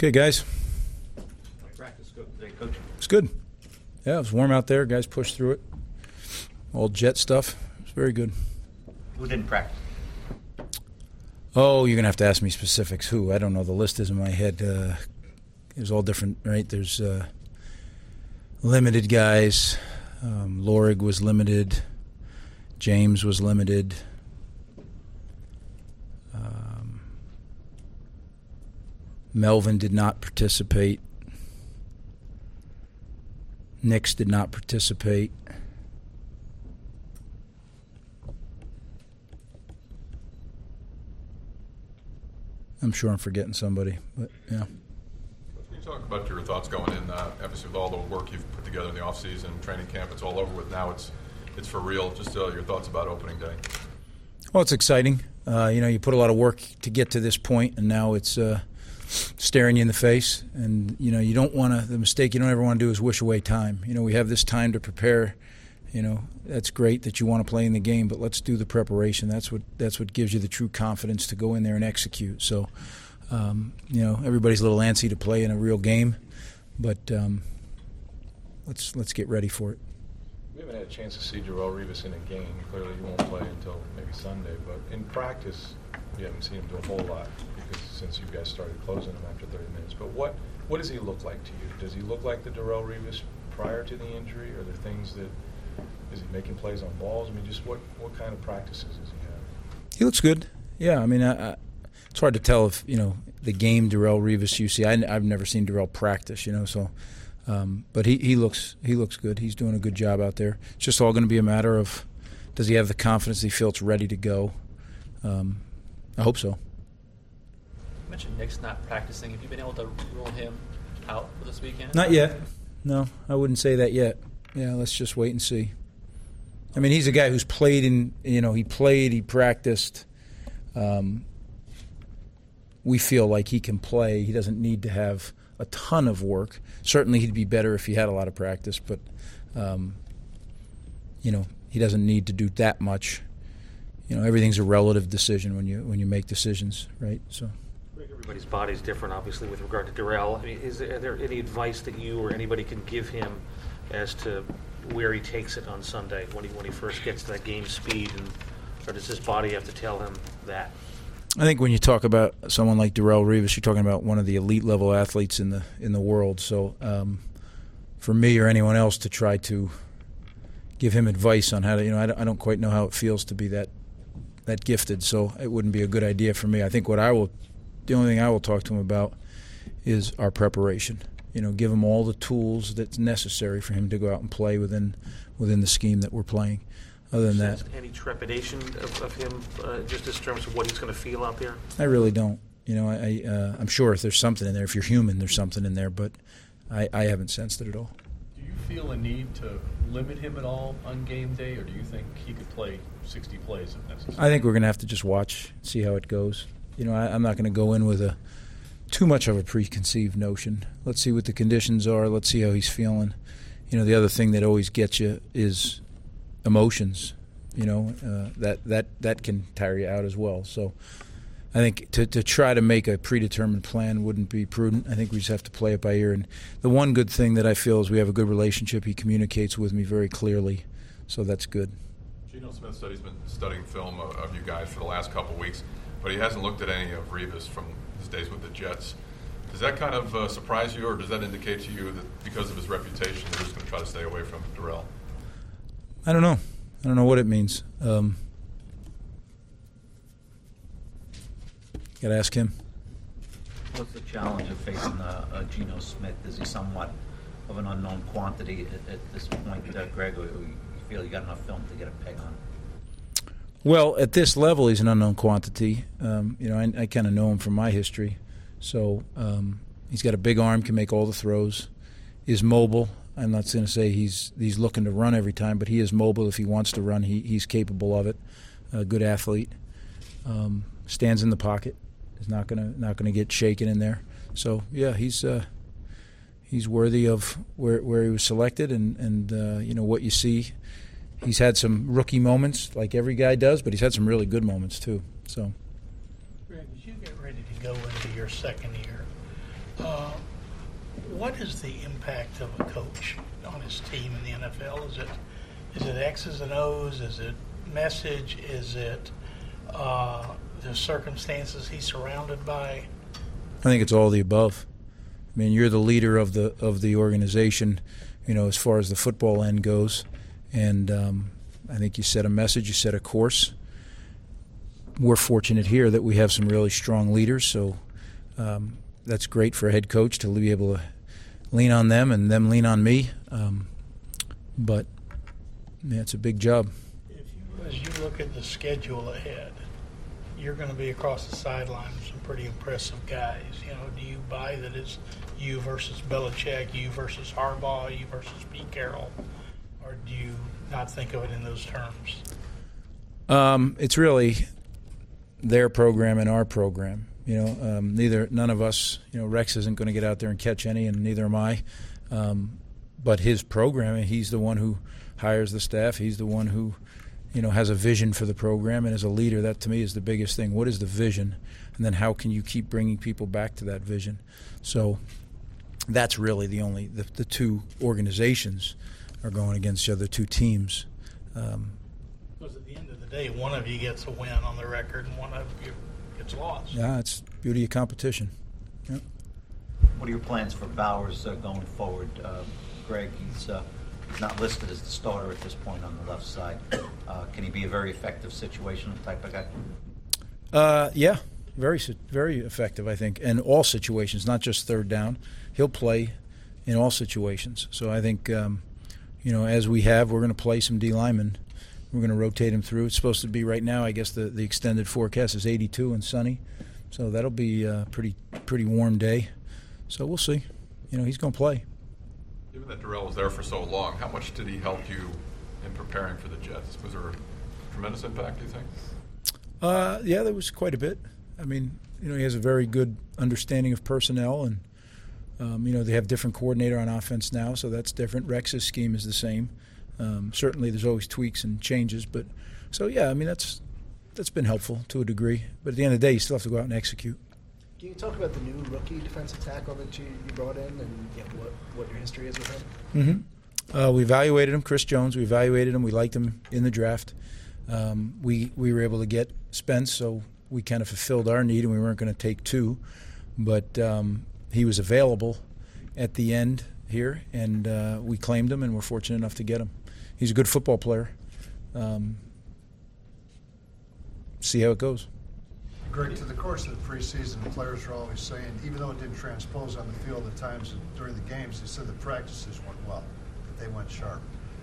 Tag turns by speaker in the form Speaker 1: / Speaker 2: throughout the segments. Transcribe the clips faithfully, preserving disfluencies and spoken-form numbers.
Speaker 1: Okay, guys.
Speaker 2: Practice go today, Coach.
Speaker 1: It's good. Yeah, it was warm out there. Guys pushed through it. All jet stuff. It was very good.
Speaker 2: Who didn't practice?
Speaker 1: Oh, you're going to have to ask me specifics. Who? I don't know. The list is in my head. Uh, it was all different, right? There's uh, limited guys. Um, Lorig was limited. James was limited. Um, Melvin did not participate. Nix did not participate. I'm sure I'm forgetting somebody, but yeah.
Speaker 3: Can you talk about your thoughts going in, uh, obviously with all the work you've put together in the offseason, training camp, it's all over with now, it's it's for real. Just uh, your thoughts about opening day.
Speaker 1: Well, it's exciting. Uh, you know, you put a lot of work to get to this point, and now it's uh, staring you in the face. And, you know, you don't want to, the mistake you don't ever want to do is wish away time. You know, we have this time to prepare. You know, that's great that you want to play in the game, but let's do the preparation. That's what that's what gives you the true confidence to go in there and execute. So, um, you know, everybody's a little antsy to play in a real game, but um, let's let's get ready for it.
Speaker 4: We haven't had a chance to see Darrelle Revis in a game. Clearly, he won't play until maybe Sunday. But in practice, we haven't seen him do a whole lot because since you guys started closing him after thirty minutes. But what what does he look like to you? Does he look like the Darrelle Revis prior to the injury? Are there things that is he making plays on balls? I mean, just what, what kind of practices does he have?
Speaker 1: He looks good. Yeah, I mean, I, I, it's hard to tell if, you know, the game Darrelle Revis you see. I, I've never seen Darrelle practice, you know, so. Um, but he, he looks he looks good. He's doing a good job out there. It's just all going to be a matter of does he have the confidence he feels ready to go. Um, I hope so.
Speaker 5: You mentioned Nix not practicing. Have you been able to rule him out for this weekend?
Speaker 1: Not yet. No, I wouldn't say that yet. Yeah, let's just wait and see. I mean, he's a guy who's played in, you know, he played, he practiced. Um, we feel like he can play. He doesn't need to have a ton of work. Certainly he'd be better if he had a lot of practice, but, um, you know, he doesn't need to do that much. You know, everything's a relative decision when you when you make decisions, right? So.
Speaker 6: Everybody's body's different, obviously, with regard to Darrelle. I mean, is there, are there any advice that you or anybody can give him as to where he takes it on Sunday when he when he first gets to that game speed, and or does his body have to tell him that?
Speaker 1: I think when you talk about someone like Darrelle Revis, you're talking about one of the elite level athletes in the in the world. So um, for me or anyone else to try to give him advice on how to, you know, I don't, I don't quite know how it feels to be that that gifted. So it wouldn't be a good idea for me. I think what I will, the only thing I will talk to him about is our preparation. You know, give him all the tools that's necessary for him to go out and play within within the scheme that we're playing. Other than that,
Speaker 6: any trepidation of, of him, uh, just in terms of what he's going to feel out there?
Speaker 1: I really don't. You know, I, I uh, I'm sure if there's something in there, if you're human, there's something in there, but I, I haven't sensed it at all.
Speaker 7: Do you feel a need to limit him at all on game day, or do you think he could play sixty plays if necessary?
Speaker 1: I think we're going to have to just watch, see how it goes. You know, I, I'm not going to go in with a too much of a preconceived notion. Let's see what the conditions are. Let's see how he's feeling. You know, the other thing that always gets you is emotions. You know, uh, that that that can tire you out as well. So I think to to try to make a predetermined plan wouldn't be prudent. I think we just have to play it by ear. And the one good thing that I feel is we have a good relationship. He communicates with me very clearly, so that's good.
Speaker 3: Geno Smith said he's been studying film of, of you guys for the last couple of weeks, but he hasn't looked at any of Revis from his days with the Jets. Does that kind of uh, surprise you, or does that indicate to you that because of his reputation, they're just going to try to stay away from Darrelle?
Speaker 1: I don't know. I don't know what it means. Um, Got to ask him.
Speaker 2: What's the challenge of facing uh, uh, Geno Smith? Is he somewhat of an unknown quantity at, at this point, uh, Greg, or you feel you got enough film to get a peg on?
Speaker 1: Well, at this level, he's an unknown quantity. Um, you know, I, I kind of know him from my history. So um, he's got a big arm, can make all the throws, is mobile. I'm not going to say he's he's looking to run every time, but he is mobile. If he wants to run, he he's capable of it. A good athlete. Um, stands in the pocket. Is not going to not going to get shaken in there. So yeah, he's uh, he's worthy of where where he was selected, and and uh, you know what you see. He's had some rookie moments, like every guy does, but he's had some really good moments too. So,
Speaker 8: Greg, as you get ready to go into your second year, Uh, what is the impact of a coach on his team in the N F L? Is it is it X's and O's? Is it message? Is it uh, the circumstances he's surrounded by?
Speaker 1: I think it's all the above. I mean, you're the leader of the of the organization, you know, as far as the football end goes, and um, I think you set a message, you set a course. We're fortunate here that we have some really strong leaders, so um, that's great for a head coach to be able to lean on them and them lean on me. Um, but yeah, it's a big job.
Speaker 8: If you, as you look at the schedule ahead, you're going to be across the sideline with some pretty impressive guys. You know, do you buy that it's you versus Belichick, you versus Harbaugh, you versus Pete Carroll, or do you not think of it in those terms?
Speaker 1: Um, it's really their program and our program. You know, um, neither none of us. You know, Rex isn't going to get out there and catch any, and neither am I. Um, but his program, and he's the one who hires the staff. He's the one who, you know, has a vision for the program, and as a leader, that to me is the biggest thing. What is the vision, and then how can you keep bringing people back to that vision? So that's really the only the, the two organizations are going against each other, two teams. Um,
Speaker 8: Because at the end of the day, one of you gets a win on the record, and one of you gets lost.
Speaker 1: yeah, it's beauty of competition. Yeah.
Speaker 2: What are your plans for Bowers uh, going forward? Uh, Greg, he's uh, he's not listed as the starter at this point on the left side. Uh, can he be a very effective situational type of guy?
Speaker 1: Uh, yeah, very very effective, I think, in all situations, not just third down. He'll play in all situations. So I think, um, you know, as we have, we're going to play some D linemen. We're going to rotate him through. It's supposed to be right now, I guess the, the extended forecast is eighty-two and sunny. So that'll be a pretty, pretty warm day. So we'll see. You know, he's going to play.
Speaker 3: Given that Darrell was there for so long, how much did he help you in preparing for the Jets? Was there a tremendous impact, do you think?
Speaker 1: Uh, yeah, there was quite a bit. I mean, you know, he has a very good understanding of personnel, and, um, you know, they have different coordinator on offense now, so that's different. Rex's scheme is the same. Um, certainly there's always tweaks and changes, but so, yeah, I mean, that's that's been helpful to a degree. But at the end of the day, you still have to go out and execute.
Speaker 9: Can you talk about the new rookie defensive tackle that you, you brought in and you know, what, what your history is with him?
Speaker 1: Mm-hmm. Uh, we evaluated him, Chris Jones. We evaluated him. We liked him in the draft. Um, we, we were able to get Spence, so we kind of fulfilled our need, and we weren't going to take two. But um, he was available at the end here, and uh, we claimed him, and we're fortunate enough to get him. He's a good football player. Um, see how it goes.
Speaker 10: Greg, to the course of the preseason, the players are always saying, even though it didn't transpose on the field at times during the games, they said the practices went well, that they went sharp.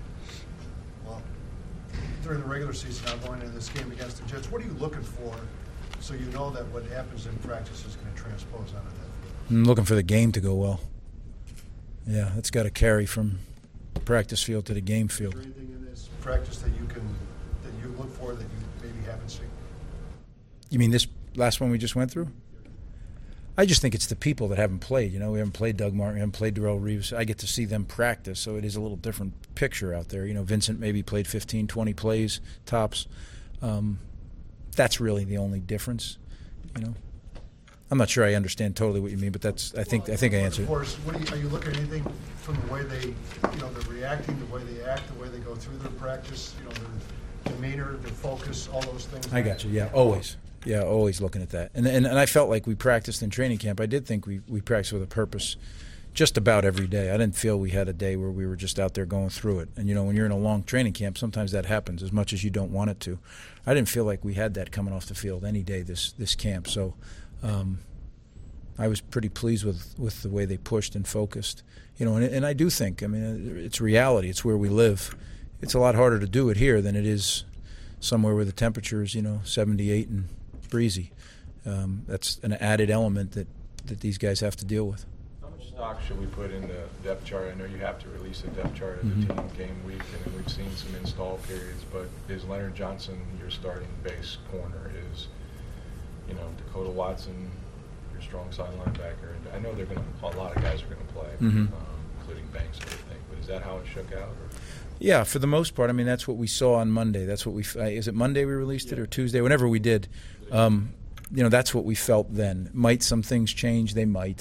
Speaker 10: Well, during the regular season, now going into this game against the Jets, what are you looking for so you know that what happens in practice is going to transpose onto that field?
Speaker 1: I'm looking for the game to go well. Yeah, that's got to carry from the practice field to the game field.
Speaker 10: Is there anything in this practice that you can that you look for that you maybe haven't seen?
Speaker 1: You mean this last one we just went through? I just think it's the people that haven't played. You know, we haven't played Doug Martin, we haven't played Darrelle Revis. I get to see them practice, so it is a little different picture out there. You know, Vincent maybe played fifteen, twenty plays, tops. Um, that's really the only difference, you know. I'm not sure I understand totally what you mean, but that's I think
Speaker 10: well,
Speaker 1: I think I
Speaker 10: of
Speaker 1: answered.
Speaker 10: Of course, what are you, are you looking at anything from the way they, you know, they're reacting, the way they act, the way they go through their practice, you know, their demeanor, their focus, all those things?
Speaker 1: I got you. Yeah, always. Yeah, always looking at that. And, and and I felt like we practiced in training camp. I did think we, we practiced with a purpose just about every day. I didn't feel we had a day where we were just out there going through it. And, you know, when you're in a long training camp, sometimes that happens as much as you don't want it to. I didn't feel like we had that coming off the field any day this, this camp. So um, I was pretty pleased with, with the way they pushed and focused. You know, and, and I do think, I mean, it's reality. It's where we live. It's a lot harder to do it here than it is somewhere where the temperature is, you know, seventy-eight and breezy. Um, that's an added element that, that these guys have to deal with.
Speaker 4: How much stock should we put in the depth chart? I know you have to release a depth chart as
Speaker 1: Mm-hmm.
Speaker 4: a team game week, and then we've seen some install periods, but is Leonard Johnson your starting base corner? Is, you know, Dakota Watson your strong side linebacker? And I know they're going to, a lot of guys are going to play,
Speaker 1: Mm-hmm.
Speaker 4: um, including Banks, I would think, but is that how it shook out? Or?
Speaker 1: Yeah, for the most part. I mean, that's what we saw on Monday. That's what we uh, is it Monday we released it or Tuesday? Whenever we did, um, you know, that's what we felt then. Might some things change? They might.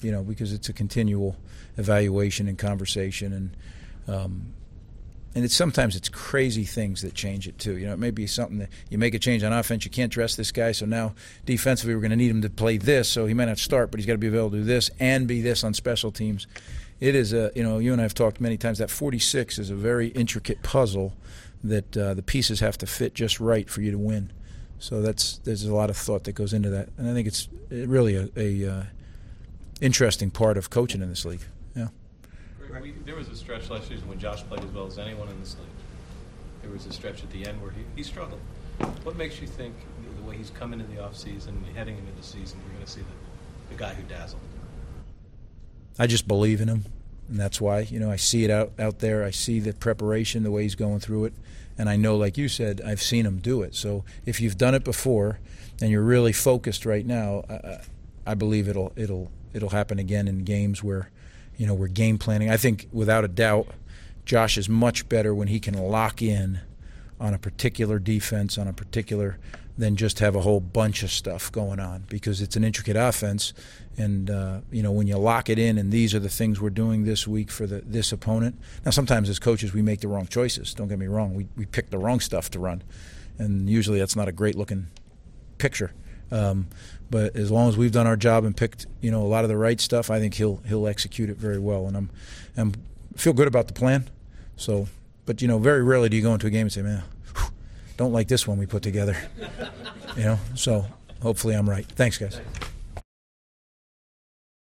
Speaker 1: you know, because it's a continual evaluation and conversation, and um, and it's sometimes it's crazy things that change it too. You know, it may be something that you make a change on offense, you can't dress this guy, so now defensively we're going to need him to play this, so he might not start, but he's got to be able to do this and be this on special teams. It is a, you know, you and I have talked many times, that forty-six is a very intricate puzzle that uh, the pieces have to fit just right for you to win. So that's there's a lot of thought that goes into that, and I think it's really a, a uh, interesting part of coaching in this league. Yeah.
Speaker 7: We, there was a stretch last season when Josh played as well as anyone in this league. There was a stretch at the end where he, he struggled. What makes you think the way he's come into the offseason and heading into the season, we're going to see the, the guy who dazzled?
Speaker 1: I just believe in him, and that's why. You know, I see it out, out there. I see the preparation, the way he's going through it, and I know, like you said, I've seen him do it. So if you've done it before and you're really focused right now, I, I believe it'll it'll it'll happen again in games where, you know, we're game planning. I think without a doubt, Josh is much better when he can lock in on a particular defense, on a particular, than just have a whole bunch of stuff going on, because it's an intricate offense. And, uh, you know, when you lock it in and these are the things we're doing this week for the, this opponent. Now, sometimes as coaches we make the wrong choices. Don't get me wrong. We, we pick the wrong stuff to run. And usually that's not a great-looking picture. Um, but as long as we've done our job and picked, you know, a lot of the right stuff, I think he'll he'll execute it very well. And I'm, I'm feel good about the plan. So, but, you know, very rarely do you go into a game and say, man, whew, don't like this one we put together. You know, so hopefully I'm right. Thanks, guys.